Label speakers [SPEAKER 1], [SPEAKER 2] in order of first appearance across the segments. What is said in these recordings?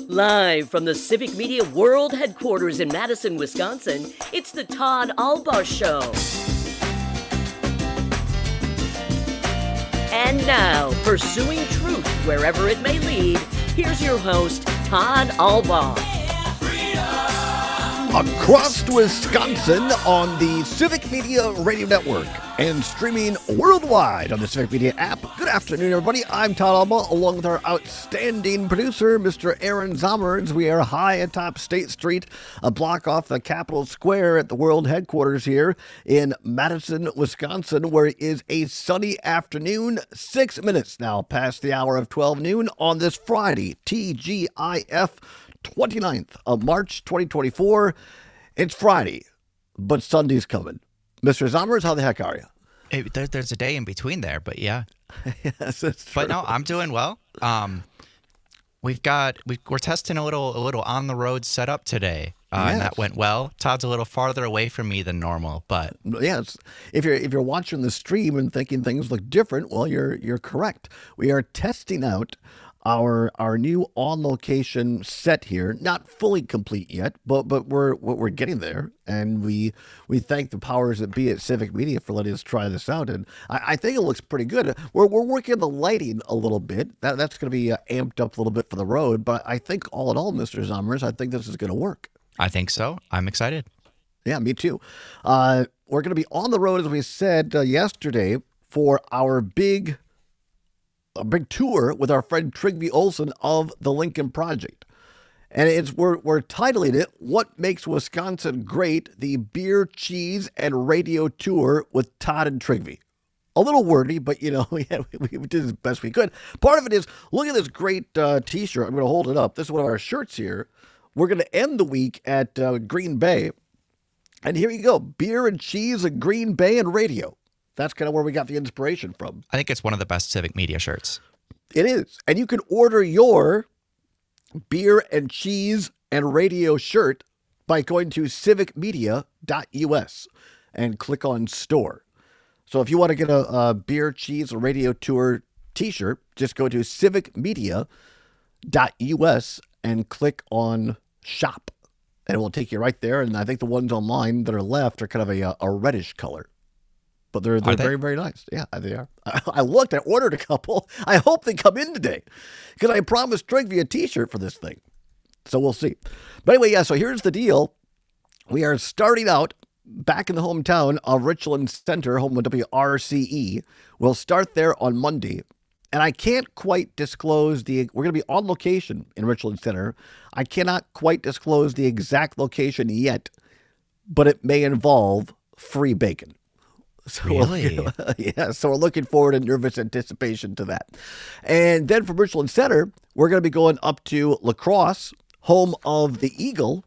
[SPEAKER 1] Live from the Civic Media World Headquarters in Madison, Wisconsin, it's the Todd Albaugh Show. And now, pursuing truth wherever it may lead, here's your host, Todd Albaugh.
[SPEAKER 2] Across Wisconsin on the Civic Media Radio Network and streaming worldwide on the Civic Media app. Good afternoon, everybody. I'm Todd Albaugh, along with our outstanding producer, Mr. Aaron Zommers. We are high atop State Street, a block off the Capitol Square at the world headquarters here in Madison, Wisconsin, where it is a sunny afternoon, 6 minutes now past the hour of 12 noon on this Friday, TGIF 29th of March, 2024. It's Friday, but Sunday's coming. Mr. Zommers, how the heck are you?
[SPEAKER 3] Hey, there's a day in between there, but yeah.
[SPEAKER 2] Yes, that's true.
[SPEAKER 3] But no, I'm doing well. We're testing a little on the road setup today, and that went well. Todd's a little farther away from me than normal, but
[SPEAKER 2] yes, if you're watching the stream and thinking things look different, well, you're correct. We are testing out our new on-location set here, not fully complete yet, but we're getting there, and we thank the powers that be at Civic Media for letting us try this out, and I think it looks pretty good. We're working the lighting a little bit. That's going to be amped up a little bit for the road, but I think all in all, Mr. Zommers, I think this is going to work.
[SPEAKER 3] I think so. I'm excited.
[SPEAKER 2] Yeah, me too. We're going to be on the road, as we said yesterday, for our big tour with our friend Trygve Olsen of the Lincoln Project. And we're titling it, What Makes Wisconsin Great, the Beer, Cheese, and Radio Tour with Todd and Trygve. A little wordy, but, we did as best we could. Part of it is, look at this great T-shirt. I'm going to hold it up. This is one of our shirts here. We're going to end the week at Green Bay. And here you go, beer and cheese and Green Bay and radio. That's kind of where we got the inspiration from.
[SPEAKER 3] I think it's one of the best Civic Media shirts.
[SPEAKER 2] It is. And you can order your beer and cheese and radio shirt by going to civicmedia.us and click on store. So if you want to get a beer, cheese, and radio tour t-shirt, just go to civicmedia.us and click on shop. And it will take you right there. And I think the ones online that are left are kind of a reddish color. But they're very, very nice. Yeah, they are. I looked. I ordered a couple. I hope they come in today because I promised Trygve a T-shirt for this thing. So we'll see. But anyway, yeah, so here's the deal. We are starting out back in the hometown of Richland Center, home of WRCE. We'll start there on Monday. And I can't quite disclose we're going to be on location in Richland Center. I cannot quite disclose the exact location yet, but it may involve free bacon. So
[SPEAKER 3] really?
[SPEAKER 2] Yeah, so we're looking forward in nervous anticipation to that. And then from Richland Center, we're going to be going up to La Crosse, home of the Eagle,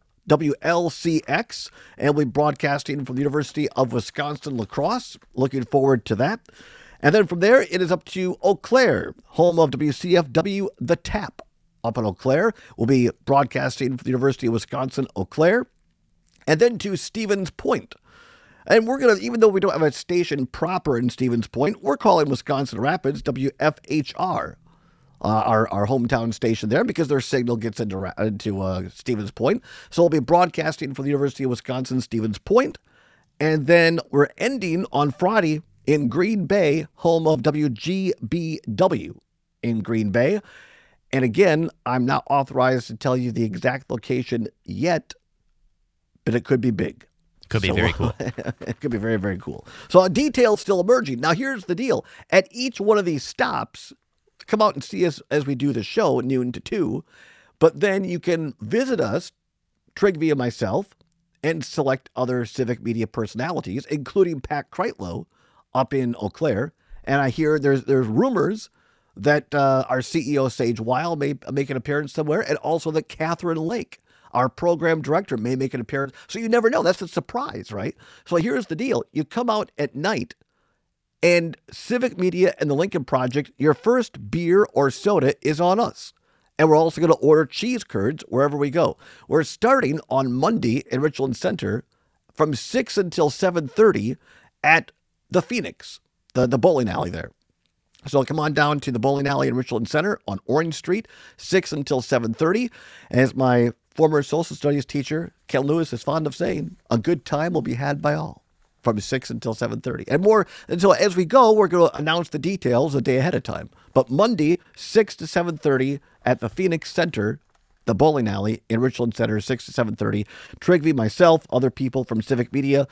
[SPEAKER 2] WLCX, and we'll be broadcasting from the University of Wisconsin La Crosse. Looking forward to that. And then from there, it is up to Eau Claire, home of WCFW The Tap. Up in Eau Claire, we'll be broadcasting from the University of Wisconsin Eau Claire. And then to Stevens Point. And we're going to, even though we don't have a station proper in Stevens Point, we're calling Wisconsin Rapids WFHR, our hometown station there, because their signal gets into Stevens Point. So we'll be broadcasting from the University of Wisconsin Stevens Point. And then we're ending on Friday in Green Bay, home of WGBW in Green Bay. And again, I'm not authorized to tell you the exact location yet, but it could be big.
[SPEAKER 3] Could be very cool.
[SPEAKER 2] It could be very, very cool. So details still emerging. Now, here's the deal. At each one of these stops, come out and see us as we do the show, noon to 2. But then you can visit us, Trygve and myself, and select other Civic Media personalities, including Pat Kreitlow up in Eau Claire. And I hear there's rumors that our CEO, Sage Weil, may make an appearance somewhere, and also that Catherine Lake, our program director, may make an appearance. So you never know. That's a surprise, right? So here's the deal. You come out at night, and Civic Media and the Lincoln Project, your first beer or soda is on us. And we're also going to order cheese curds wherever we go. We're starting on Monday in Richland Center from 6 until 7:30 at the Phoenix, the bowling alley there. So come on down to the bowling alley in Richland Center on Orange Street, 6 until 7:30. As my former social studies teacher, Ken Lewis, is fond of saying, a good time will be had by all from 6 until 7:30. And more. And so as we go, we're going to announce the details a day ahead of time. But Monday, 6 to 7:30 at the Phoenix Center, the bowling alley in Richland Center, 6 to 7:30. Trigby, myself, other people from Civic Media,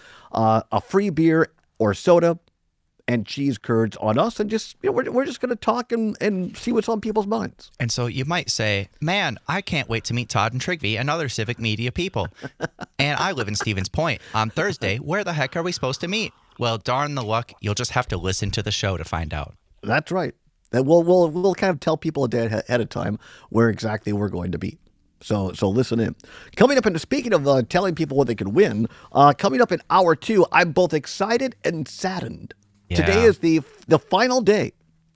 [SPEAKER 2] a free beer or soda, and cheese curds on us, and just we're just going to talk and see what's on people's minds.
[SPEAKER 3] And so you might say, man, I can't wait to meet Todd and Trigby and other Civic Media people. And I live in Stevens Point. On Thursday, where the heck are we supposed to meet? Well, darn the luck, you'll just have to listen to the show to find out.
[SPEAKER 2] That's right. And we'll kind of tell people a day ahead of time where exactly we're going to be. So listen in. Coming up, and speaking of telling people what they can win, coming up in hour 2, I'm both excited and saddened.
[SPEAKER 3] Yeah.
[SPEAKER 2] Today is the final day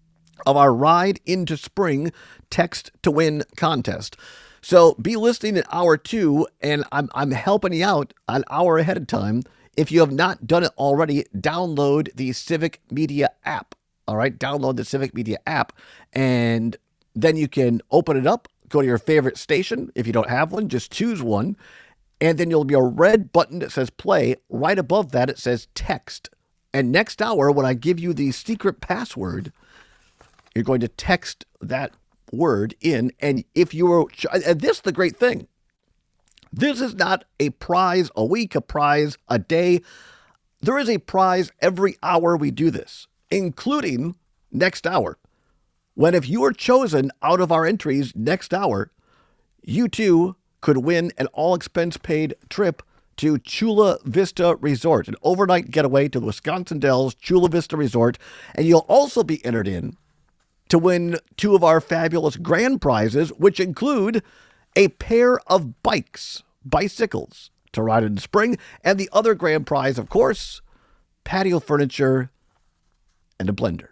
[SPEAKER 2] of our Ride into Spring Text to Win contest. So be listening in hour 2, and I'm helping you out an hour ahead of time. If you have not done it already, download the Civic Media app. All right, download the Civic Media app, and then you can open it up, go to your favorite station. If you don't have one, just choose one, and then there'll be a red button that says play. Right above that, it says text. And next hour, when I give you the secret password, you're going to text that word in. And if you were, and this is the great thing, this is not a prize a week, a prize a day. There is a prize every hour we do this, including next hour. When if you are chosen out of our entries next hour, you too could win an all-expense-paid trip to Chula Vista Resort, an overnight getaway to the Wisconsin Dells Chula Vista Resort. And you'll also be entered in to win 2 of our fabulous grand prizes, which include a pair of bicycles to ride in the spring, and the other grand prize, of course, patio furniture and a blender.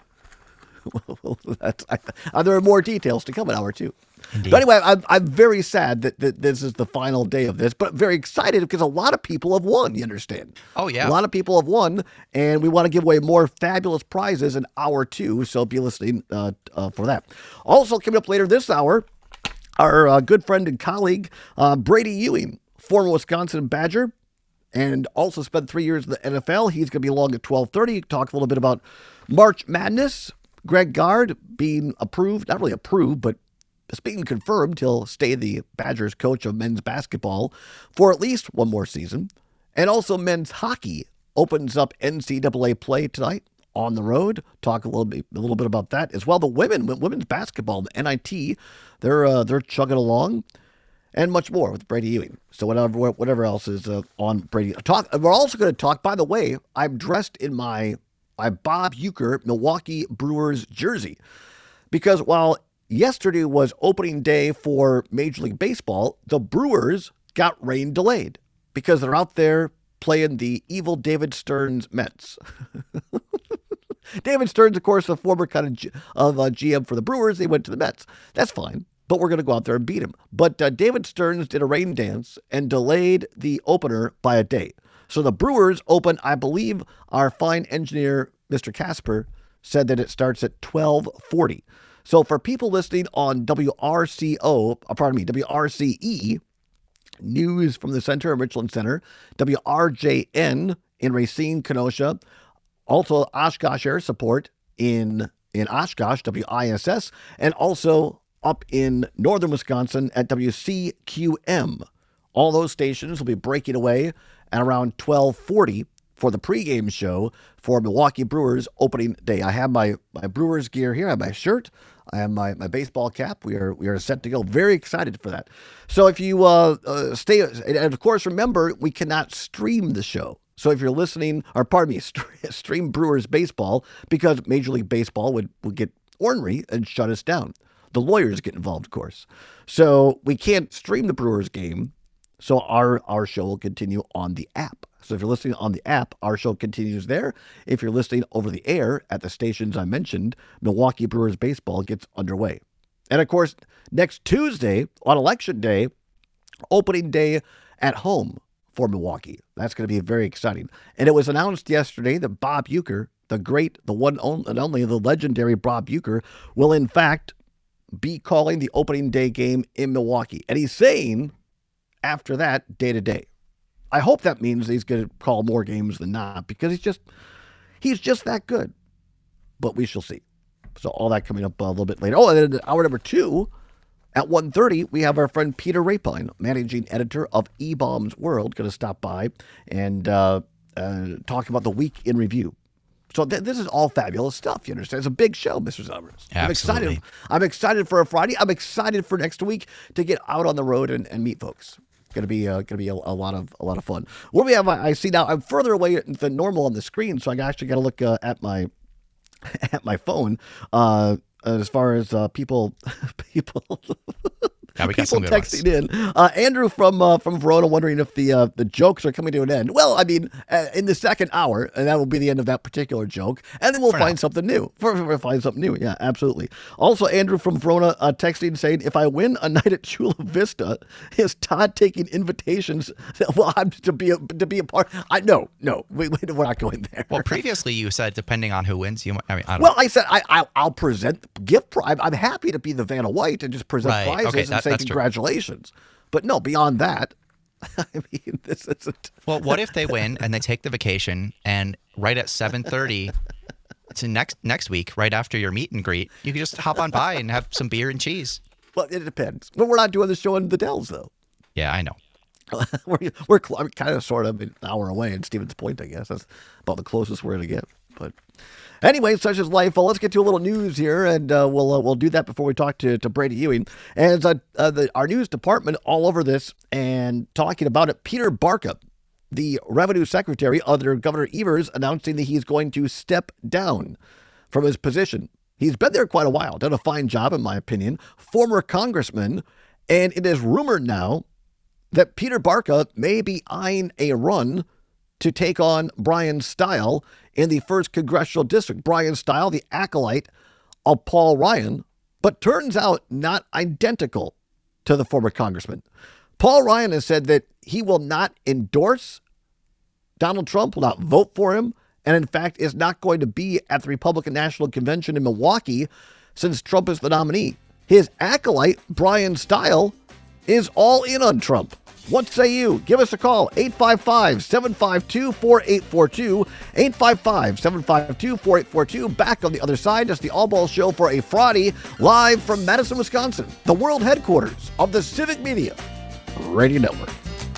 [SPEAKER 2] There are more details to come in hour 2.
[SPEAKER 3] Indeed.
[SPEAKER 2] But anyway, I'm very sad that this is the final day of this, but very excited because a lot of people have won, you understand?
[SPEAKER 3] Oh, yeah.
[SPEAKER 2] A lot of people have won, and we want to give away more fabulous prizes in hour 2, so be listening for that. Also, coming up later this hour, our good friend and colleague, Brady Ewing, former Wisconsin Badger, and also spent 3 years in the NFL. He's going to be along at 12:30, talk a little bit about March Madness. Greg Gard being approved, not really approved, but it's being confirmed he'll stay the Badgers coach of men's basketball for at least one more season. And also men's hockey opens up NCAA play tonight on the road. Talk a little bit about that as well. The women's basketball, the NIT, they're chugging along, and much more with Brady Ewing. So whatever else is on Brady talk. We're also going to talk. By the way, I'm dressed in my Bob Uecker Milwaukee Brewers jersey, because while yesterday was opening day for Major League Baseball, the Brewers got rain delayed because they're out there playing the evil David Stearns Mets. David Stearns, of course, the former kind of GM for the Brewers. They went to the Mets. That's fine, but we're going to go out there and beat him. But David Stearns did a rain dance and delayed the opener by a day. So the Brewers open, I believe our fine engineer, Mr. Casper, said that it starts at 12:40. So for people listening on WRCE, News from the Center in Richland Center, WRJN in Racine, Kenosha, also Oshkosh Air Support in Oshkosh, WISS, and also up in northern Wisconsin at WCQM. All those stations will be breaking away at around 12:40 for the pregame show for Milwaukee Brewers opening day. I have my Brewers gear here. I have my shirt. I have my baseball cap. We are set to go. Very excited for that. So if you stay, and of course, remember, we cannot stream the show. So if you're listening, or pardon me, stream Brewers baseball, because Major League Baseball would get ornery and shut us down. The lawyers get involved, of course. So we can't stream the Brewers game. So our show will continue on the app. So if you're listening on the app, our show continues there. If you're listening over the air at the stations I mentioned, Milwaukee Brewers baseball gets underway. And of course, next Tuesday on Election Day, opening day at home for Milwaukee. That's going to be very exciting. And it was announced yesterday that Bob Uecker the great, the one and only, the legendary Bob Uecker will in fact be calling the opening day game in Milwaukee. And he's saying after that, day to day. I hope that means he's going to call more games than not, because he's just that good. But we shall see. So all that coming up a little bit later. Oh, and then hour number 2 at 1:30, we have our friend Peter Rapine, managing editor of eBaum's World, going to stop by and talk about the week in review. So this is all fabulous stuff. You understand? It's a big show, Mr. Summers.
[SPEAKER 3] Absolutely.
[SPEAKER 2] I'm excited for a Friday. I'm excited for next week to get out on the road and meet folks. It's gonna be a lot of fun. What we have, I see now. I'm further away than normal on the screen, so I actually got to look at my phone. As far as people
[SPEAKER 3] Yeah, we got some good
[SPEAKER 2] texting in. Andrew from Verona wondering if the jokes are coming to an end. Well, I mean, in the second hour, and that will be the end of that particular joke, and then we'll find something new. We'll find something new. Yeah, absolutely. Also, Andrew from Verona texting saying, if I win a night at Chula Vista, is Todd taking invitations? Well, I'm to be a part. No, we're not going there.
[SPEAKER 3] Well, previously you said depending on who wins, I don't
[SPEAKER 2] Well, I said I'll present gift. I'm happy to be the Vanna White and just present prizes and say congratulations. True. But no, beyond that, I mean, this isn't.
[SPEAKER 3] Well, what if they win and they take the vacation, and right at 7:30 to next week, right after your meet and greet, you can just hop on by and have some beer and cheese?
[SPEAKER 2] Well, it depends. But we're not doing the show in the Dells, though.
[SPEAKER 3] Yeah, I know.
[SPEAKER 2] we're kind of sort of an hour away in Stevens Point, I guess. That's about the closest we're going to get. But anyway, such is life. Well, let's get to a little news here, and we'll do that before we talk to Brady Ewing. As our news department all over this and talking about it, Peter Barca, the Revenue Secretary under Governor Evers, announcing that he's going to step down from his position. He's been there quite a while, done a fine job, in my opinion, former congressman, and it is rumored now that Peter Barca may be eyeing a run to take on Brian Stile in the 1st Congressional District. Brian Stile, the acolyte of Paul Ryan, but turns out not identical to the former congressman. Paul Ryan has said that he will not endorse Donald Trump, will not vote for him, and in fact is not going to be at the Republican National Convention in Milwaukee since Trump is the nominee. His acolyte, Brian Stile, is all in on Trump. What say you? Give us a call, 855-752-4842, 855-752-4842. Back on the other side, it's the All Ball Show for a Friday, live from Madison, Wisconsin, the world headquarters of the Civic Media Radio Network.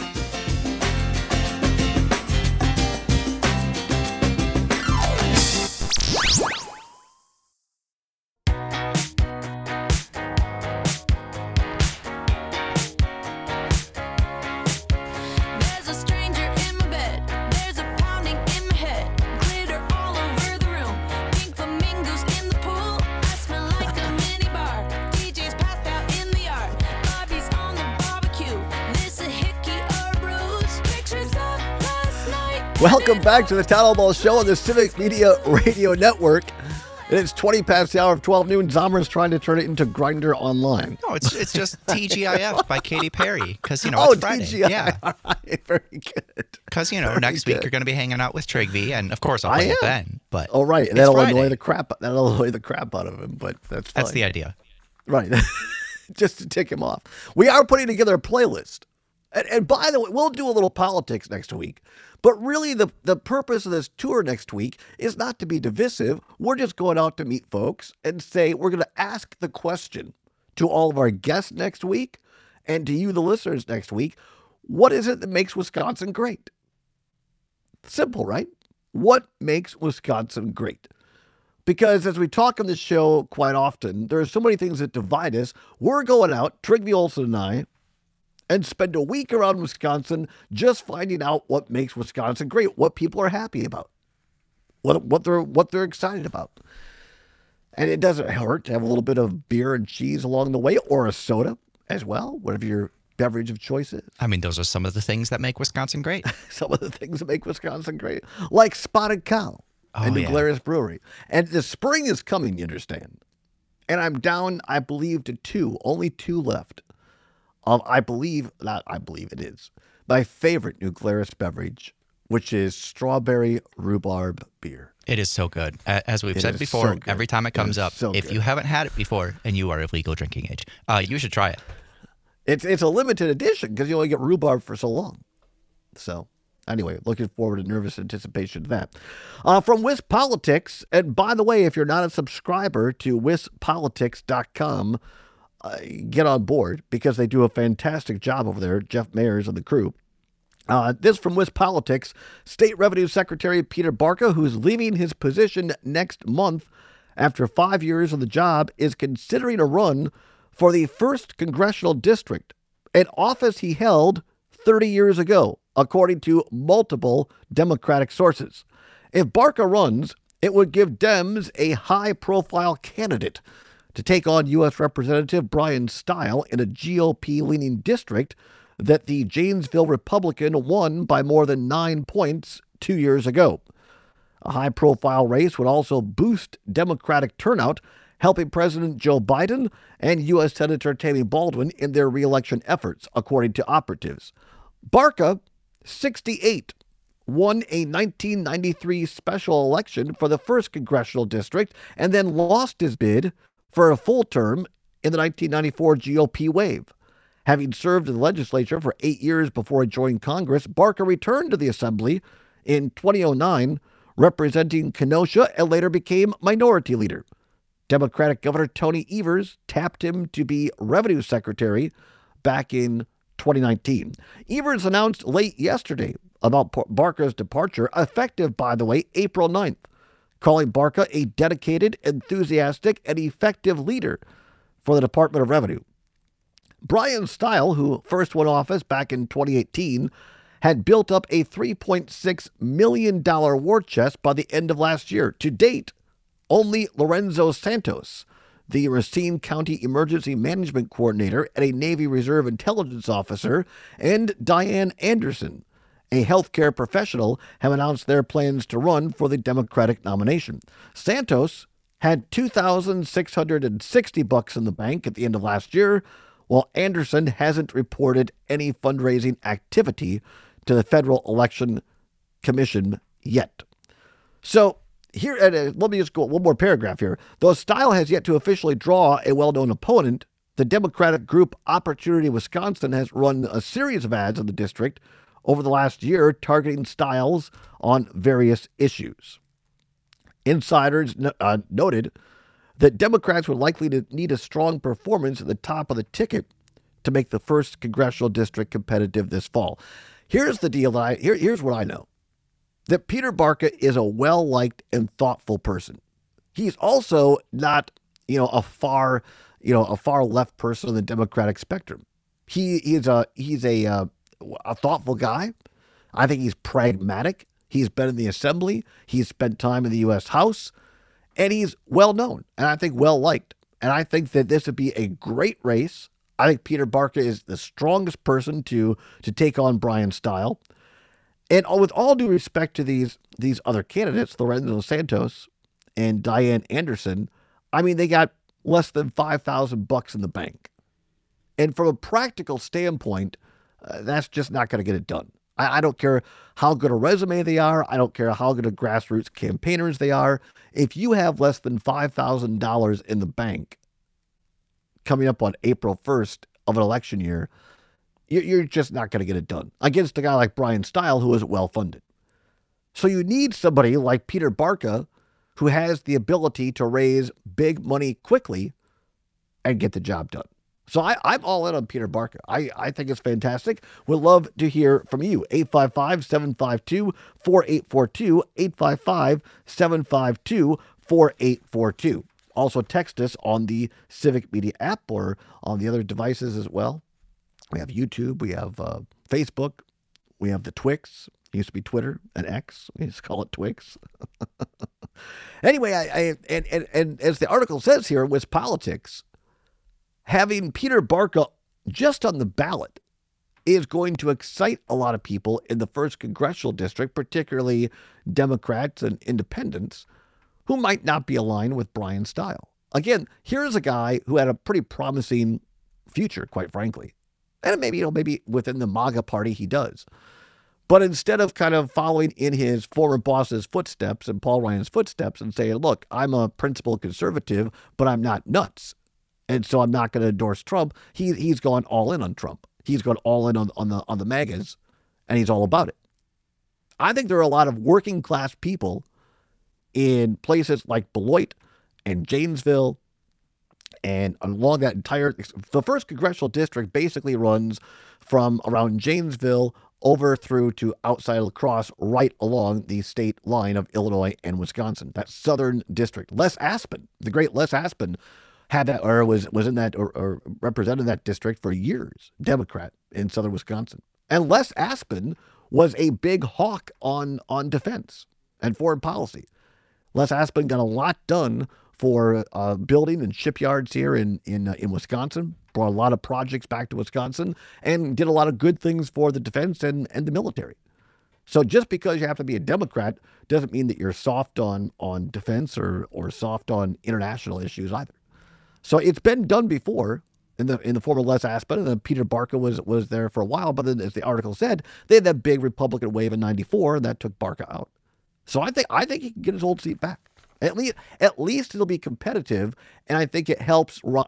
[SPEAKER 2] Welcome back to the Town Hall Ball Show on the Civic Media Radio Network. And it's 20 past the hour of 12 noon. Zomer's trying to turn it into Grindr Online.
[SPEAKER 3] No, it's just TGIF by Katy Perry, because, it's Friday.
[SPEAKER 2] TGI.
[SPEAKER 3] Yeah.
[SPEAKER 2] All right, very good.
[SPEAKER 3] Because, next week you're going to be hanging out with Trigby, and of course I'll play it then. But
[SPEAKER 2] oh, right. And that'll annoy the crap out of him, but that's fine.
[SPEAKER 3] That's the idea.
[SPEAKER 2] Right. Just to tick him off. We are putting together a playlist. And by the way, we'll do a little politics next week. But really, the purpose of this tour next week is not to be divisive. We're just going out to meet folks and say we're going to ask the question to all of our guests next week and to you, the listeners, next week. What is it that makes Wisconsin great? Simple, right? What makes Wisconsin great? Because as we talk on this show quite often, there are so many things that divide us. We're going out, Trigby Olson and I, and spend a week around Wisconsin just finding out what makes Wisconsin great, what people are happy about, what they're excited about. And it doesn't hurt to have a little bit of beer and cheese along the way, or a soda as well, whatever your beverage of choice is.
[SPEAKER 3] I mean, those are some of the things that make Wisconsin great.
[SPEAKER 2] Some of the things that make Wisconsin great, like Spotted Cow and New Glarus Brewery. And the spring is coming, you understand. And I'm down, I believe, to only two left. It is my favorite New Glarus beverage, which is strawberry rhubarb beer.
[SPEAKER 3] It is so good. As we've said
[SPEAKER 2] is
[SPEAKER 3] before,
[SPEAKER 2] so good.
[SPEAKER 3] every time it comes up,
[SPEAKER 2] so
[SPEAKER 3] if
[SPEAKER 2] good.
[SPEAKER 3] you haven't had it before and you are of legal drinking age, you should try it.
[SPEAKER 2] It's a limited edition because you only get rhubarb for so long. So anyway, looking forward to nervous anticipation of that. From WisPolitics, and by the way, if you're not a subscriber to WisPolitics.com, get on board because they do a fantastic job over there, Jeff Mayers and the crew. This from WisPolitics, State Revenue Secretary Peter Barca, who's leaving his position next month after 5 years on the job, is considering a run for the 1st Congressional District, an office he held 30 years ago, according to multiple Democratic sources. If Barca runs, it would give Dems a high-profile candidate to take on U.S. Representative Brian Stile in a GOP-leaning district that the Janesville Republican won by more than 9 points 2 years ago. A high-profile race would also boost Democratic turnout, helping President Joe Biden and U.S. Senator Tammy Baldwin in their re-election efforts, according to operatives. Barca, 68, won a 1993 special election for the 1st Congressional District and then lost his bid for a full term in the 1994 GOP wave. Having served in the legislature for 8 years before he joined Congress, Barca returned to the Assembly in 2009, representing Kenosha, and later became minority leader. Democratic Governor Tony Evers tapped him to be Revenue Secretary back in 2019. Evers announced late yesterday about Barca's departure, effective, by the way, April 9th, calling Barca a dedicated, enthusiastic, and effective leader for the Department of Revenue. Brian Stile, who first won office back in 2018, had built up a $3.6 million war chest by the end of last year. To date, only Lorenzo Santos, the Racine County Emergency Management Coordinator and a Navy Reserve Intelligence Officer, and Diane Anderson, a healthcare professional, have announced their plans to run for the Democratic nomination. Santos had $2,660 in the bank at the end of last year, while Anderson hasn't reported any fundraising activity to the Federal Election Commission yet. So here, let me just go one more paragraph here. Though Stile has yet to officially draw a well-known opponent, the Democratic group Opportunity Wisconsin has run a series of ads in the district over the last year targeting Stiles on various issues. Insiders noted that Democrats would likely need a strong performance at the top of the ticket to make the 1st Congressional District competitive this fall. Here's the deal. Here's what I know. That Peter Barca is a well-liked and thoughtful person. He's also not, a far left person on the Democratic spectrum. He's a thoughtful guy. I think he's pragmatic. He's been in the Assembly. He's spent time in the U.S. House. And he's well-known, and I think well-liked. And I think that this would be a great race. I think Peter Barca is the strongest person to take on Brian Stile. And with all due respect to these other candidates, Lorenzo Santos and Diane Anderson, I mean, they got less than $5,000 in the bank. And from a practical standpoint, that's just not going to get it done. I don't care how good a resume they are. I don't care how good a grassroots campaigners they are. If you have less than $5,000 in the bank coming up on April 1st of an election year, you're just not going to get it done against a guy like Brian Stile, who is well-funded. So you need somebody like Peter Barca, who has the ability to raise big money quickly and get the job done. So I'm all in on Peter Barca. I think it's fantastic. Would love to hear from you. 855-752-4842, 855-752-4842. Also text us on the Civic Media app or on the other devices as well. We have YouTube, we have Facebook, we have the Twix. It used to be Twitter and X. We just call it Twix. Anyway, and as the article says here, WisPolitics, having Peter Barca just on the ballot is going to excite a lot of people in the 1st Congressional District, particularly Democrats and independents, who might not be aligned with Brian Stile. Again, here's a guy who had a pretty promising future, quite frankly. And maybe within the MAGA party he does. But instead of kind of following in his former boss's footsteps and Paul Ryan's footsteps and saying, look, I'm a principled conservative, but I'm not nuts, and so I'm not going to endorse Trump, he's gone all in on Trump. He's gone all in on the MAGAs, and he's all about it. I think there are a lot of working class people in places like Beloit and Janesville and along that the first congressional district basically runs from around Janesville over through to outside of La Crosse, right along the state line of Illinois and Wisconsin. That southern district. Les Aspin, the great Les Aspin, had that or was in that or represented that district for years, Democrat in southern Wisconsin. And Les Aspin was a big hawk on defense and foreign policy. Les Aspin got a lot done for building and shipyards here in Wisconsin, brought a lot of projects back to Wisconsin, and did a lot of good things for the defense and the military. So just because you have to be a Democrat doesn't mean that you're soft on defense or soft on international issues either. So it's been done before in the former Les Aspin, and then Peter Barca was there for a while, but then as the article said, they had that big Republican wave in '94, and that took Barca out. So I think he can get his old seat back. At least it'll be competitive, and I think it helps Ron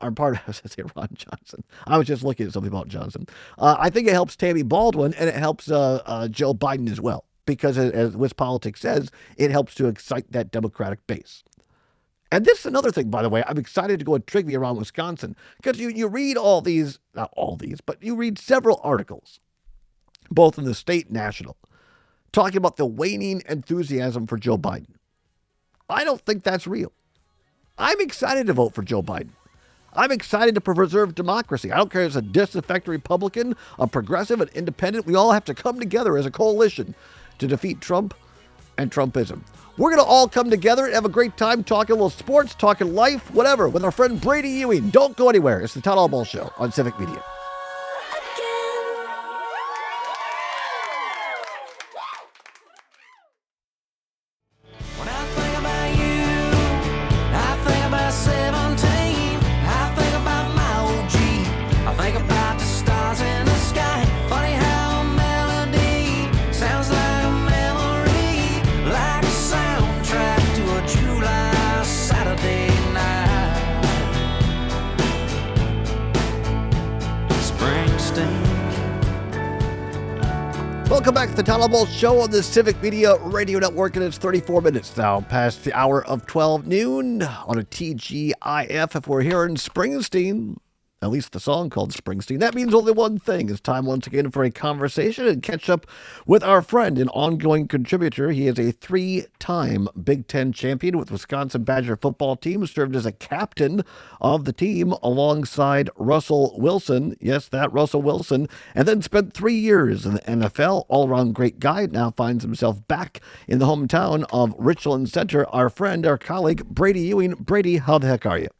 [SPEAKER 2] Johnson. I was just looking at something about Johnson. I think it helps Tammy Baldwin, and it helps Joe Biden as well, because as WisPolitics says, it helps to excite that Democratic base. And this is another thing, by the way. I'm excited to go and trivia around Wisconsin, because you read not all these, but you read several articles, both in the state and national, talking about the waning enthusiasm for Joe Biden. I don't think that's real. I'm excited to vote for Joe Biden. I'm excited to preserve democracy. I don't care if it's a disaffected Republican, a progressive, an independent. We all have to come together as a coalition to defeat Trump and Trumpism. We're going to all come together and have a great time talking a little sports, talking life, whatever, with our friend Brady Ewing. Don't go anywhere. It's the Todd Albaugh Show on Civic Media. Welcome back to the Todd Albaugh Show on the Civic Media Radio Network, and it's 34 minutes now past the hour of 12 noon on a TGIF. If we're here in Springsteen, at least the song called Springsteen, that means only one thing. It's time once again for a conversation and catch up with our friend and ongoing contributor. He is a 3-time Big Ten champion with Wisconsin Badger football team, served as a captain of the team alongside Russell Wilson. Yes, that Russell Wilson. And then spent 3 years in the NFL. All-around great guy. Now finds himself back in the hometown of Richland Center. Our friend, our colleague, Brady Ewing. Brady, how the heck are you?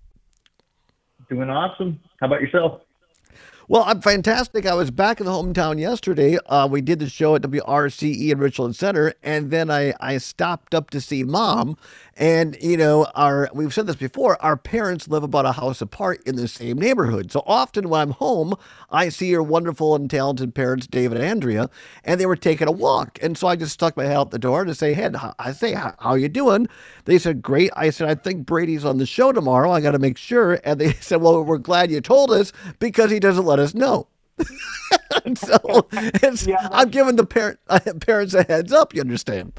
[SPEAKER 4] Doing awesome. How about yourself?
[SPEAKER 2] Well, I'm fantastic. I was back in the hometown yesterday. We did the show at WRCE in Richland Center, and then I stopped up to see Mom. And, you know, we've said this before, our parents live about a house apart in the same neighborhood. So often when I'm home, I see your wonderful and talented parents, David and Andrea, and they were taking a walk. And so I just stuck my head out the door to say, hey, how you doing? They said, great. I said, I think Brady's on the show tomorrow. I got to make sure. And they said, well, we're glad you told us because he doesn't let us know. And so I'm giving the parents a heads up, you understand?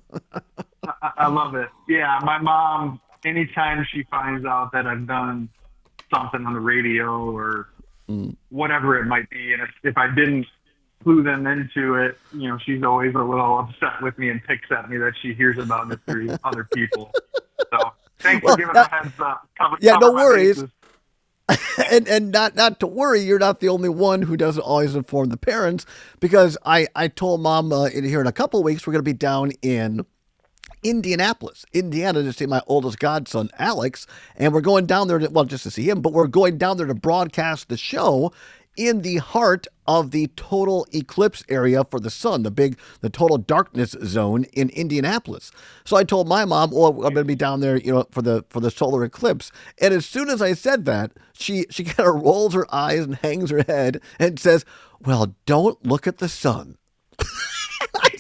[SPEAKER 4] I love it. Yeah, my mom, anytime she finds out that I've done something on the radio or whatever it might be, and if I didn't clue them into it, you know, she's always a little upset with me and picks at me that she hears about it through other people. So thanks for giving a heads up.
[SPEAKER 2] No worries. And not to worry, you're not the only one who doesn't always inform the parents, because I told Mom here in a couple of weeks we're going to be down in Indianapolis, Indiana, to see my oldest godson, Alex, and we're going down there just to see him, but we're going down there to broadcast the show in the heart of the total eclipse area for the sun, the total darkness zone in Indianapolis. So I told my mom, I'm going to be down there, you know, for the solar eclipse. And as soon as I said that, she kind of rolls her eyes and hangs her head and says, well, don't look at the sun.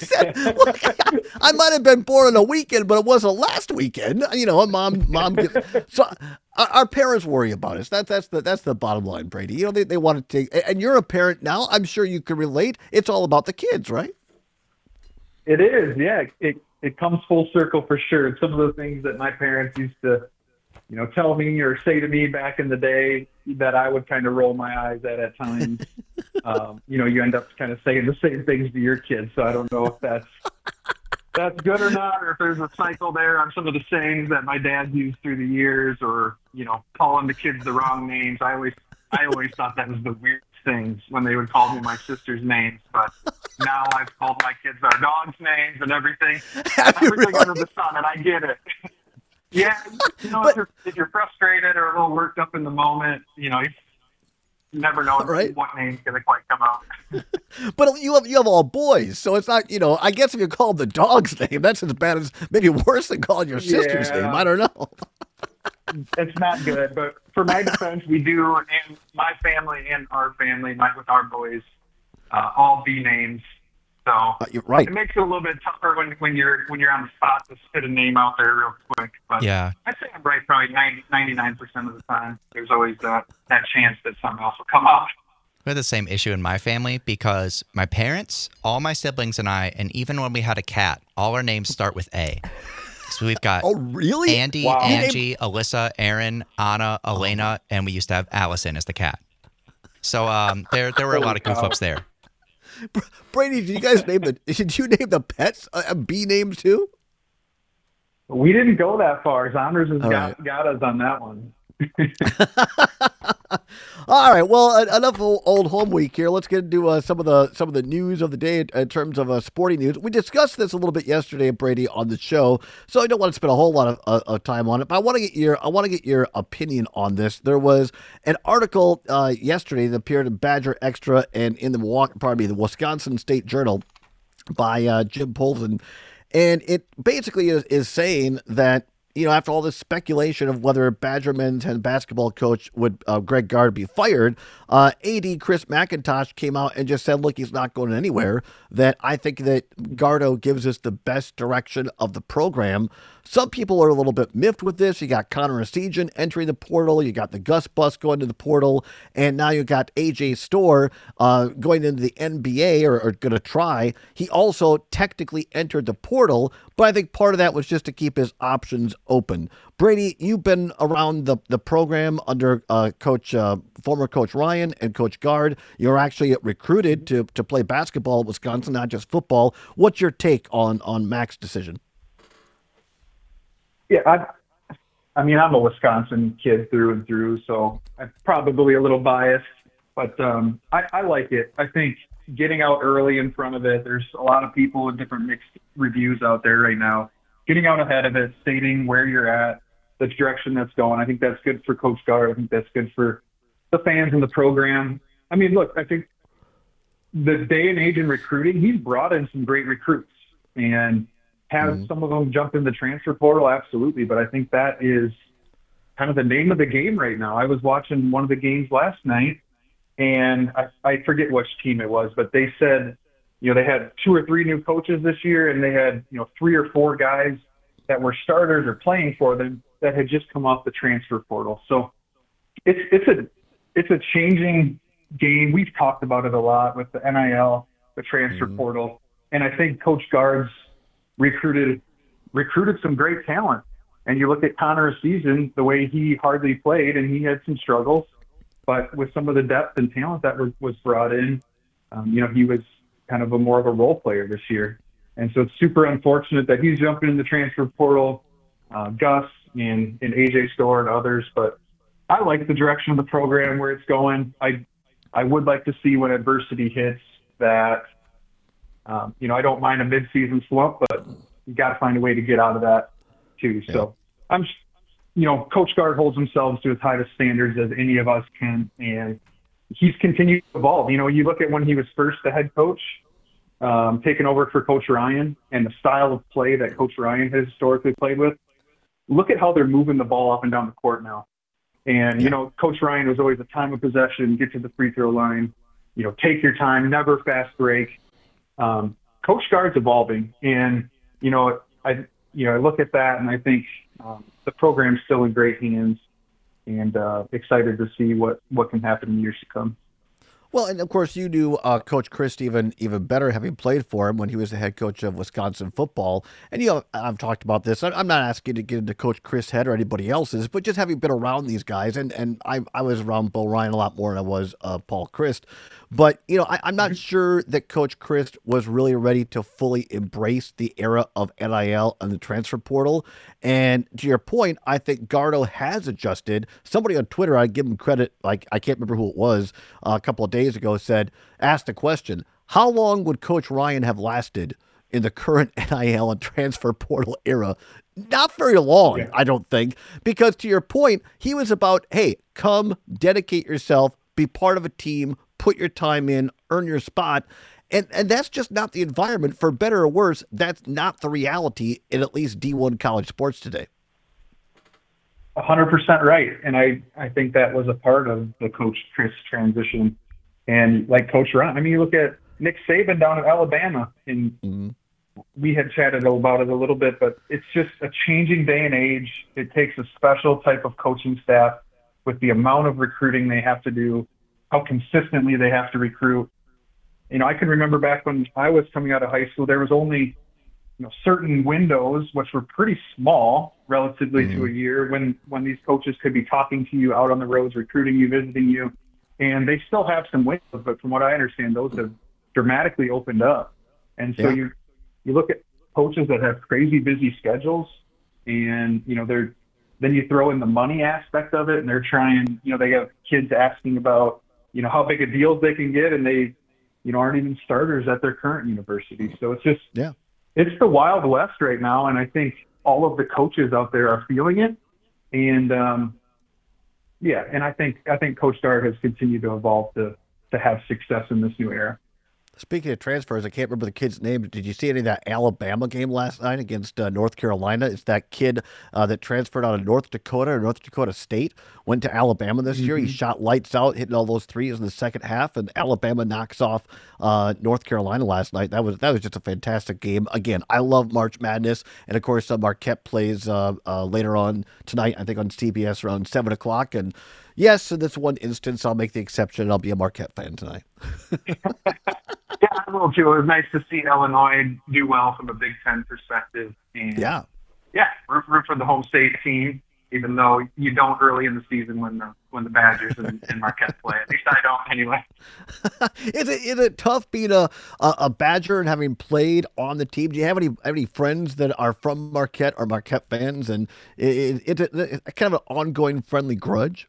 [SPEAKER 2] said, look, I might have been born on a weekend, but it wasn't last weekend. You know, mom gets, so our parents worry about us. That's the bottom line, Brady. You know, they want to take, and you're a parent now. I'm sure you can relate. It's all about the kids, right?
[SPEAKER 4] It is, yeah. It comes full circle for sure. Some of the things that my parents used to, tell me or say to me back in the day that I would kind of roll my eyes at times. You end up kind of saying the same things to your kids. So I don't know if that's good or not, or if there's a cycle there on some of the sayings that my dad used through the years, or, calling the kids the wrong names. I always thought that was the weirdest things when they would call me my sister's names, but now I've called my kids our dogs' names and everything
[SPEAKER 2] Really?
[SPEAKER 4] under the sun, and I get it. Yeah, if you're frustrated or a little worked up in the moment, you never know
[SPEAKER 2] right.
[SPEAKER 4] what name's going to quite come out.
[SPEAKER 2] But you have all boys, so it's not, I guess if you call them the dog's name, that's as bad as, maybe worse than calling your sister's name. I don't know.
[SPEAKER 4] It's not good, but for my defense, we do, and my family and our family, with our boys, all B names. So
[SPEAKER 2] you're right.
[SPEAKER 4] It makes it a little bit tougher when you're on the spot to spit a name out there real quick. But
[SPEAKER 3] Yeah.
[SPEAKER 4] I'd say I'm right probably 99% of the time. There's always that chance that something else will come out.
[SPEAKER 3] We had the same issue in my family because my parents, all my siblings and I, and even when we had a cat, all our names start with A. So we've got
[SPEAKER 2] Oh, really?
[SPEAKER 3] Andy,
[SPEAKER 4] Wow.
[SPEAKER 3] Angie, Alyssa, Aaron, Anna, Elena, and we used to have Allison as the cat. So there were a lot of goof ups there.
[SPEAKER 2] Brady, did you name the pets B names too?
[SPEAKER 4] We didn't go that far. Zonders has
[SPEAKER 2] right.
[SPEAKER 4] got us on that one.
[SPEAKER 2] All right. Well, enough of old home week here. Let's get into some of the news of the day in terms of sporting news. We discussed this a little bit yesterday, Brady, on the show, so I don't want to spend a whole lot of time on it. But I want to get your opinion on this. There was an article yesterday that appeared in Badger Extra and in the Wisconsin State Journal by Jim Polson, and it basically is saying that, after all this speculation of whether Badger men's head basketball coach would Greg Gard be fired, AD Chris McIntosh came out and just said, look, he's not going anywhere, that I think that Gardo gives us the best direction of the program. Some people are a little bit miffed with this. You got Connor Essegian entering the portal. You got the Gus Bus going to the portal. And now you got AJ Storr going into the NBA or going to try. He also technically entered the portal, but I think part of that was just to keep his options open. Brady, you've been around the program under former Coach Ryan and Coach Gard. You're actually recruited to play basketball at Wisconsin, not just football. What's your take on Mac's decision?
[SPEAKER 4] Yeah, I'm a Wisconsin kid through and through, so I'm probably a little biased, but I like it. I think getting out early in front of it, there's a lot of people with different mixed reviews out there right now. Getting out ahead of it, stating where you're at, the direction that's going, I think that's good for Coach Gard. I think that's good for the fans and the program. I mean, look, I think the day and age in recruiting, he's brought in some great recruits, and have some of them jump in the transfer portal? Absolutely. But I think that is kind of the name of the game right now. I was watching one of the games last night, and I forget which team it was, but they said, they had 2 or 3 new coaches this year, and they had, 3 or 4 guys that were starters or playing for them that had just come off the transfer portal. So it's a changing game. We've talked about it a lot with the NIL, the transfer portal. And I think Coach Gard's recruited some great talent. And you look at Connor Essegian, the way he hardly played, and he had some struggles, but with some of the depth and talent that was brought in, he was kind of more of a role player this year. And so it's super unfortunate that he's jumping in the transfer portal, Gus and AJ Storr and others, but I like the direction of the program, where it's going. I would like to see when adversity hits that, I don't mind a mid-season slump, but you got to find a way to get out of that too. Yeah. So Coach Gard holds himself to as high of standards as any of us can, and he's continued to evolve. You look at when he was first the head coach, taking over for Coach Ryan, and the style of play that Coach Ryan has historically played with. Look at how they're moving the ball up and down the court now. And, Coach Ryan was always a time of possession, get to the free throw line, take your time, never fast break. Coach Gard's evolving, and I look at that and I think the program's still in great hands, and excited to see what can happen in years to come.
[SPEAKER 2] Well, and of course, you knew Coach Chryst even better, having played for him when he was the head coach of Wisconsin football. And I've talked about this. I'm not asking you to get into Coach Chryst's head or anybody else's, but just having been around these guys, and I was around Bo Ryan a lot more than I was Paul Chryst. But I'm not sure that Coach Chryst was really ready to fully embrace the era of NIL and the transfer portal. And to your point, I think Gardo has adjusted. Somebody on Twitter, I give him credit, like I can't remember who it was, a couple of days ago, asked the question, how long would Coach Ryan have lasted in the current NIL and transfer portal era? Not very long, yeah. I don't think, because to your point, he was about, hey, come, dedicate yourself, be part of a team, put your time in, earn your spot. And that's just not the environment, for better or worse. That's not the reality in at least D1 college sports today.
[SPEAKER 4] 100% right. And I think that was a part of the Coach Chryst transition. And like Coach Ryan, I mean, you look at Nick Saban down at Alabama, and we had chatted about it a little bit, but it's just a changing day and age. It takes a special type of coaching staff with the amount of recruiting they have to do, how consistently they have to recruit. I can remember back when I was coming out of high school, there was only certain windows, which were pretty small relatively to a year, when these coaches could be talking to you out on the roads, recruiting you, visiting you. And they still have some windows, but from what I understand, those have dramatically opened up. And so you look at coaches that have crazy busy schedules, and then you throw in the money aspect of it, and they're trying, they have kids asking about, how big a deals they can get, and they, aren't even starters at their current university. So it's just, it's the Wild West right now. And I think all of the coaches out there are feeling it. And, and I think Coach Gard has continued to evolve to have success in this new era.
[SPEAKER 2] Speaking of transfers, I can't remember the kid's name. Did you see any of that Alabama game last night against North Carolina? It's that kid that transferred out of North Dakota or North Dakota State, went to Alabama this year. He shot lights out, hitting all those threes in the second half, and Alabama knocks off North Carolina last night. That was just a fantastic game. Again, I love March Madness, and of course Marquette plays later on tonight, I think on CBS around 7 o'clock. And yes, in this one instance, I'll make the exception. I'll be a Marquette fan tonight.
[SPEAKER 4] Yeah, I will too. It was nice to see Illinois do well from a Big Ten perspective. And root for the home state team, even though you don't early in the season when the Badgers and Marquette play. At least I don't anyway.
[SPEAKER 2] Is it tough being a Badger and having played on the team? Do you have any friends that are from Marquette or Marquette fans? And it's kind of an ongoing friendly grudge?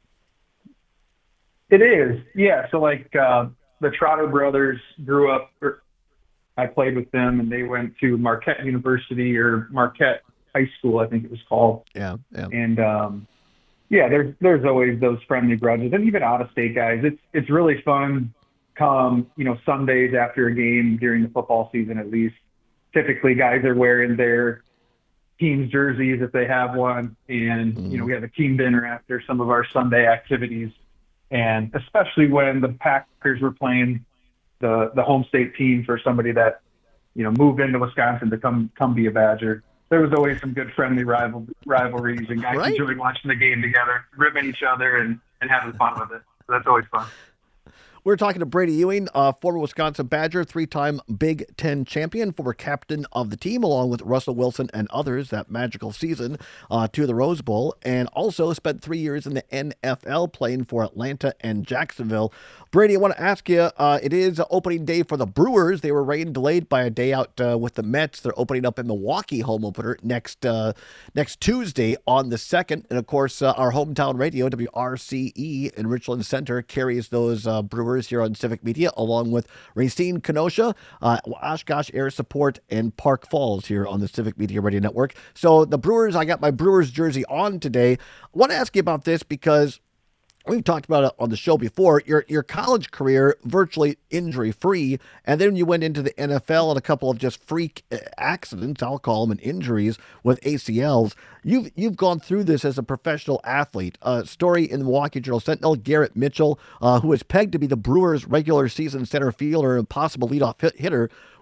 [SPEAKER 4] It is, yeah. So like the Trotter brothers grew up, I played with them, and they went to Marquette University, or Marquette High School, I think it was called.
[SPEAKER 2] Yeah.
[SPEAKER 4] And there's always those friendly grudges, and even out-of-state guys. It's really fun. Come Sundays after a game during the football season, at least. Typically, guys are wearing their team's jerseys if they have one, and we have a team dinner after some of our Sunday activities. And especially when the Packers were playing the home state team for somebody that, moved into Wisconsin to come be a Badger, there was always some good friendly rivalries, and guys enjoyed watching the game together, ribbing each other and having fun with it. So that's always fun.
[SPEAKER 2] We're talking to Brady Ewing, former Wisconsin Badger, three-time Big Ten champion, former captain of the team, along with Russell Wilson and others that magical season to the Rose Bowl, and also spent 3 years in the NFL playing for Atlanta and Jacksonville. Brady, I want to ask you, it is opening day for the Brewers. They were rain delayed by a day out with the Mets. They're opening up in Milwaukee, home opener, next Tuesday on the 2nd. And, of course, our hometown radio, WRCE in Richland Center, carries those Brewers here on Civic Media, along with Racine Kenosha, Oshkosh Air Support, and Park Falls here on the Civic Media Radio Network. So the Brewers, I got my Brewers jersey on today. I want to ask you about this because we've talked about it on the show before. Your college career virtually injury-free, and then you went into the NFL and a couple of just freak accidents, I'll call them, and injuries with ACLs. You've gone through this as a professional athlete. A story in the Milwaukee Journal-Sentinel, Garrett Mitchell, who was pegged to be the Brewers' regular season center fielder and possible leadoff hitter,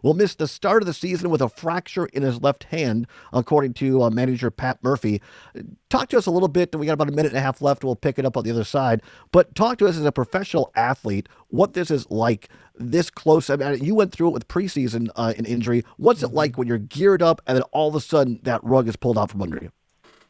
[SPEAKER 2] will miss the start of the season with a fracture in his left hand, according to manager Pat Murphy. Talk to us a little bit. We got about a minute and a half left. We'll pick it up on the other side. But talk to us as a professional athlete, what this is like this close. I mean, you went through it with preseason an injury. What's it like when you're geared up and then all of a sudden that rug is pulled out from under you?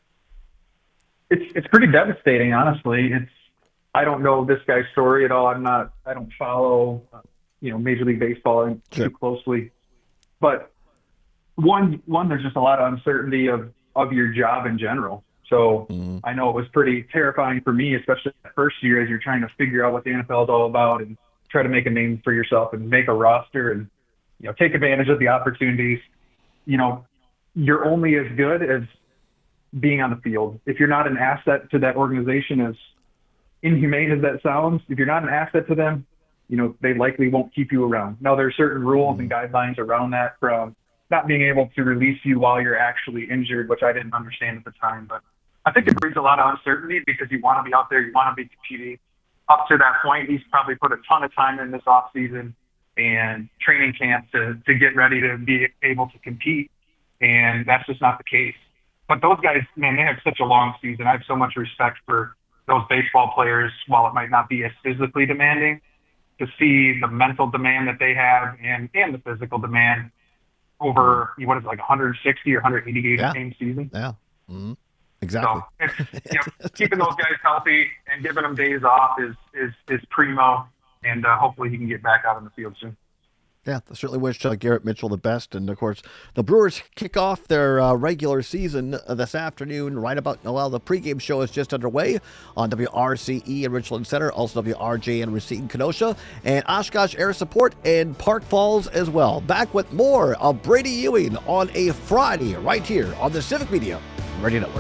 [SPEAKER 4] It's pretty devastating, honestly. I don't know this guy's story at all. I don't follow, Major League Baseball too closely. But one, there's just a lot of uncertainty of your job in general. So I know it was pretty terrifying for me, especially the first year as you're trying to figure out what the NFL is all about and try to make a name for yourself and make a roster and, take advantage of the opportunities. You're only as good as being on the field. If you're not an asset to that organization, as inhumane as that sounds, if you're not an asset to them, they likely won't keep you around. Now, there are certain rules and guidelines around that, from not being able to release you while you're actually injured, which I didn't understand at the time. But I think it brings a lot of uncertainty because you want to be out there, you want to be competing. Up to that point, he's probably put a ton of time in this off season and training camp to get ready to be able to compete. And that's just not the case. But those guys, man, they have such a long season. I have so much respect for those baseball players, while it might not be as physically demanding, to see the mental demand that they have and the physical demand over, what is it, like 160 or 180 game season?
[SPEAKER 2] Yeah. Mm-hmm. Exactly.
[SPEAKER 4] So it's, keeping those guys healthy and giving them days off is primo, and hopefully he can get back out on the field soon.
[SPEAKER 2] Yeah, I certainly wish Garrett Mitchell the best. And, of course, the Brewers kick off their regular season this afternoon right about now. The pregame show is just underway on WRCE in Richland Center, also WRJ in Racine, Kenosha, and Oshkosh Air Support and Park Falls as well. Back with more of Brady Ewing on a Friday right here on the Civic Media Radio Network.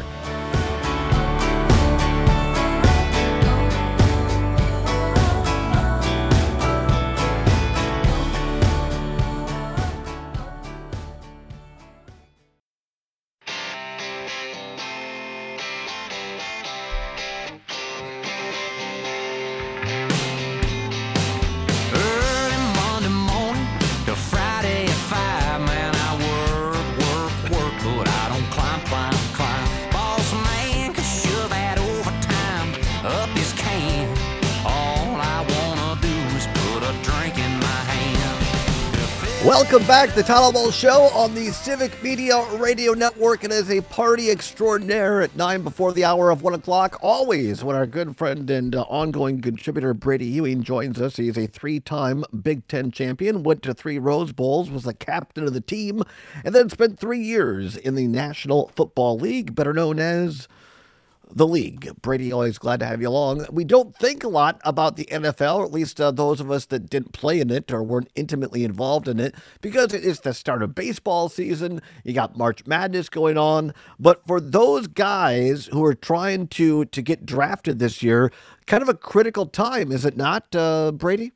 [SPEAKER 2] Welcome back to the Todd Albaugh Show on the Civic Media Radio Network. It is a party extraordinaire at 9 before the hour of 1 o'clock. Always when our good friend and ongoing contributor Brady Ewing joins us. He is a 3-time Big Ten champion, went to 3 Rose Bowls, was the captain of the team, and then spent 3 years in the National Football League, better known as the league. Brady, always glad to have you along. We don't think a lot about the NFL, or at least those of us that didn't play in it or weren't intimately involved in it, because it is the start of baseball season. You got March Madness going on. But for those guys who are trying to get drafted this year, kind of a critical time, is it not, Brady?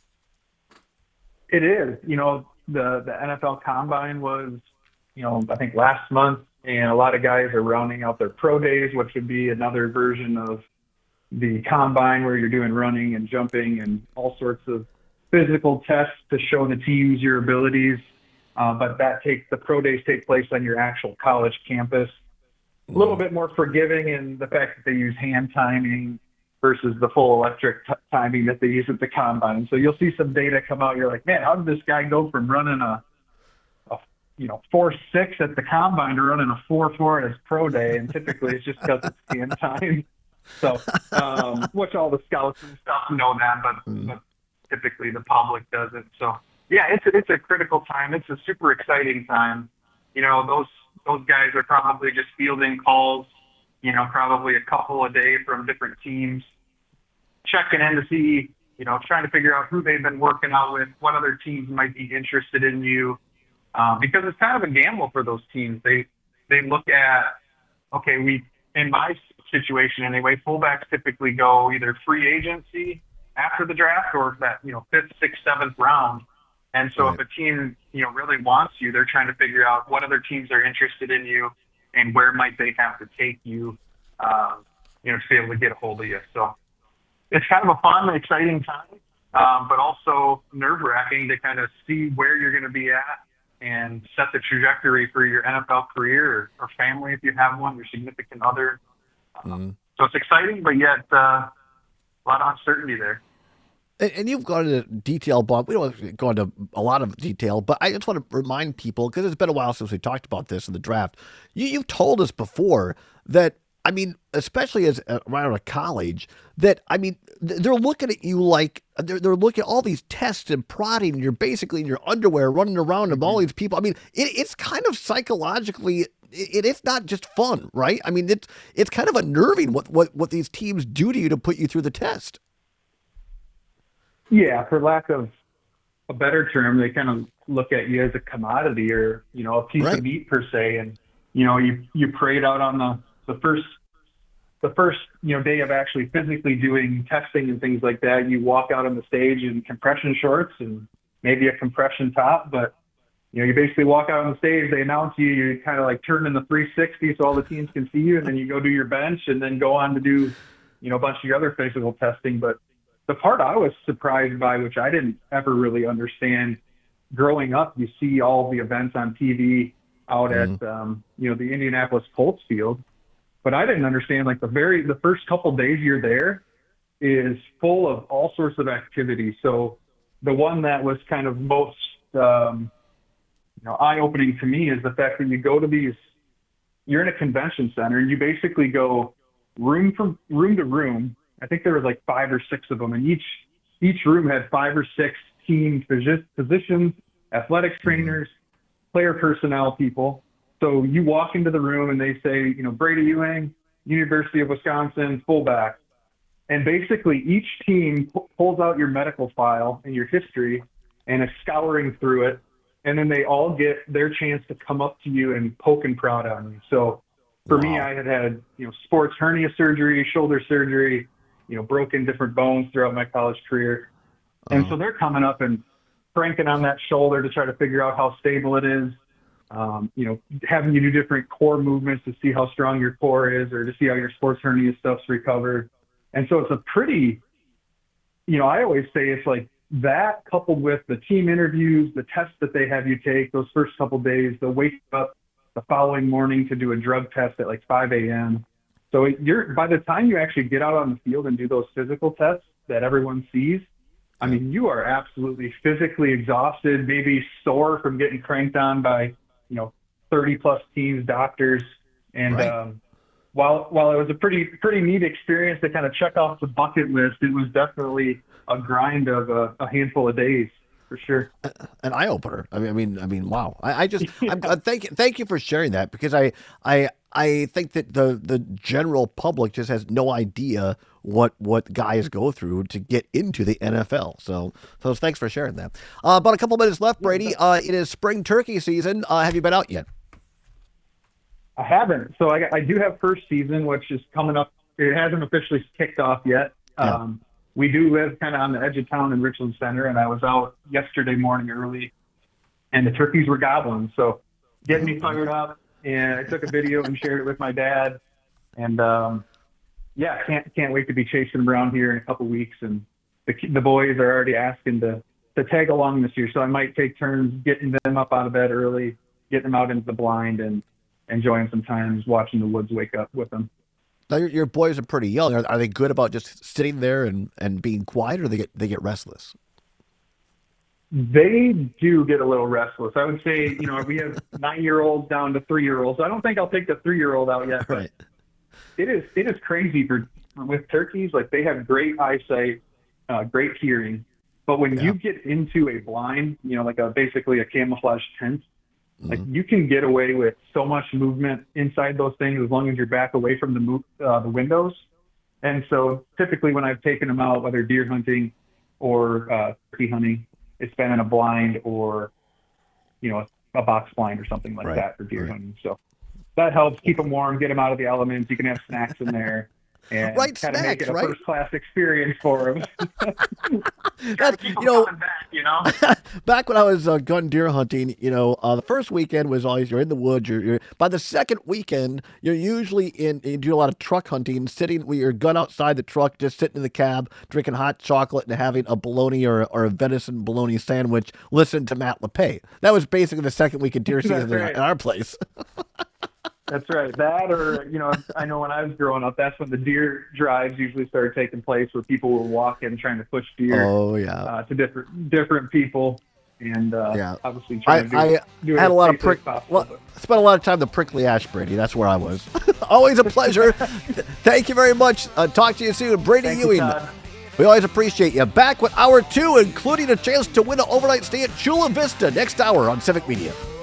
[SPEAKER 4] It is. The NFL Combine was, I think last month. And a lot of guys are rounding out their pro days, which would be another version of the combine where you're doing running and jumping and all sorts of physical tests to show the teams your abilities. But the pro days take place on your actual college campus. A little bit more forgiving in the fact that they use hand timing versus the full electric timing that they use at the combine. So you'll see some data come out. You're like, man, how did this guy go from running a 4.6 at the combine to running a 4.4 at his pro day? And typically it's just because it's hand time. So, which all the scouts and stuff know that, but typically the public doesn't. So yeah, it's a critical time. It's a super exciting time. Those guys are probably just fielding calls, probably a couple a day from different teams, checking in to see, trying to figure out who they've been working out with, what other teams might be interested in you. Because it's kind of a gamble for those teams. They look at, okay, in my situation anyway, fullbacks typically go either free agency after the draft or that, 5th, 6th, 7th round. And so if a team, really wants you, they're trying to figure out what other teams are interested in you and where might they have to take you, to be able to get a hold of you. So it's kind of a fun, exciting time. but also nerve-wracking to kind of see where you're going to be at and set the trajectory for your NFL career or family if you have one, your significant other. So it's exciting, but yet a lot of uncertainty there.
[SPEAKER 2] And you've gone into detail, Bob. We don't have to go into a lot of detail, but I just want to remind people, because it's been a while since we talked about this in the draft. You've told us before that, I mean, especially as right out of college, that, I mean, they're looking at you like they're looking at all these tests and prodding, and you're basically in your underwear running around with all these people. I mean, it's kind of psychologically, it's not just fun, right? I mean, it's kind of unnerving what these teams do to you to put you through the test.
[SPEAKER 4] Yeah, for lack of a better term, they kind of look at you as a commodity or, a piece of meat per se. And, you parade out on the first, day of actually physically doing testing and things like that. You walk out on the stage in compression shorts and maybe a compression top, but, you basically walk out on the stage, they announce you, you kind of like turn in the 360 so all the teams can see you, and then you go do your bench and then go on to do, a bunch of your other physical testing. But the part I was surprised by, which I didn't ever really understand growing up, you see all the events on TV out at, the Indianapolis Colts field. But I didn't understand, like, the first couple days you're there is full of all sorts of activities. So the one that was kind of most, eye-opening to me is the fact that you go to you're in a convention center, and you basically go room to room. I think there was like 5 or 6 of them, and each room had 5 or 6 team physicians, athletics trainers, player personnel people. So you walk into the room and they say, Brady Ewing, University of Wisconsin, fullback. And basically each team pulls out your medical file and your history and is scouring through it. And then they all get their chance to come up to you and poke and prod on you. So for me, I had, sports hernia surgery, shoulder surgery, broken different bones throughout my college career. And so they're coming up and cranking on that shoulder to try to figure out how stable it is. Having you do different core movements to see how strong your core is, or to see how your sports hernia stuff's recovered. And so it's a pretty, I always say it's like that coupled with the team interviews, the tests that they have you take those first couple days, they'll wake up the following morning to do a drug test at like 5 a.m. So by the time you actually get out on the field and do those physical tests that everyone sees, I mean, you are absolutely physically exhausted, maybe sore from getting cranked on by, 30 plus teams, doctors. And while it was a pretty neat experience to kind of check off the bucket list, it was definitely a grind of a handful of days. For sure,
[SPEAKER 2] an eye opener. I mean, wow. Thank you for sharing that, because I think that the general public just has no idea what guys go through to get into the NFL. So thanks for sharing that. About a couple minutes left, Brady. It is spring turkey season. Have you been out yet?
[SPEAKER 4] I haven't. So I do have first season, which is coming up. It hasn't officially kicked off yet. Yeah. We do live kind of on the edge of town in Richland Center, and I was out yesterday morning early, and the turkeys were gobbling. So getting me fired up, and I took a video and shared it with my dad. And can't wait to be chasing them around here in a couple weeks. And the boys are already asking to tag along this year, so I might take turns getting them up out of bed early, getting them out into the blind, and enjoying some times watching the woods wake up with them.
[SPEAKER 2] Now, your boys are pretty young. Are they good about just sitting there and being quiet, or they get restless?
[SPEAKER 4] They do get a little restless. I would say, we have 9-year-olds down to 3-year-olds. I don't think I'll take the 3-year-old out yet, but it is crazy with turkeys. Like, they have great eyesight, great hearing, but when you get into a blind, like basically a camouflage tent, like, you can get away with so much movement inside those things as long as you're back away from the windows. And so typically when I've taken them out, whether deer hunting or turkey hunting, it's been in a blind or, a box blind or something like that for deer hunting. So that helps keep them warm, get them out of the elements. You can have snacks in there. and
[SPEAKER 2] Right,
[SPEAKER 4] kind of make
[SPEAKER 2] snacks,
[SPEAKER 4] it a
[SPEAKER 2] right?
[SPEAKER 4] first-class experience for them.
[SPEAKER 2] That's,
[SPEAKER 4] Keep 'em
[SPEAKER 2] you know,
[SPEAKER 4] coming back, you know?
[SPEAKER 2] back when I was gun deer hunting, the first weekend was always you're in the woods. You're by the second weekend, you're usually you do a lot of truck hunting, sitting with your gun outside the truck, just sitting in the cab, drinking hot chocolate and having a bologna or a venison bologna sandwich, listening to Matt LePay. That was basically the second week of deer season
[SPEAKER 4] That's right.
[SPEAKER 2] at our place.
[SPEAKER 4] That's right. That, or, I know when I was growing up, that's when the deer drives usually started taking place, where people were walking, trying to push deer
[SPEAKER 2] Oh yeah.
[SPEAKER 4] to different people. And obviously trying to
[SPEAKER 2] I
[SPEAKER 4] do it
[SPEAKER 2] had a
[SPEAKER 4] as
[SPEAKER 2] lot of
[SPEAKER 4] safely as
[SPEAKER 2] prick.
[SPEAKER 4] possible,
[SPEAKER 2] Well,
[SPEAKER 4] but-
[SPEAKER 2] spent a lot of time the prickly ash, Brady. That's where I was. Always a pleasure. Thank you very much. Talk to you soon, Brady
[SPEAKER 4] Thank you,
[SPEAKER 2] Ewing.
[SPEAKER 4] Todd.
[SPEAKER 2] We always appreciate you. Back with Hour 2, including a chance to win an overnight stay at Chula Vista next hour on Civic Media.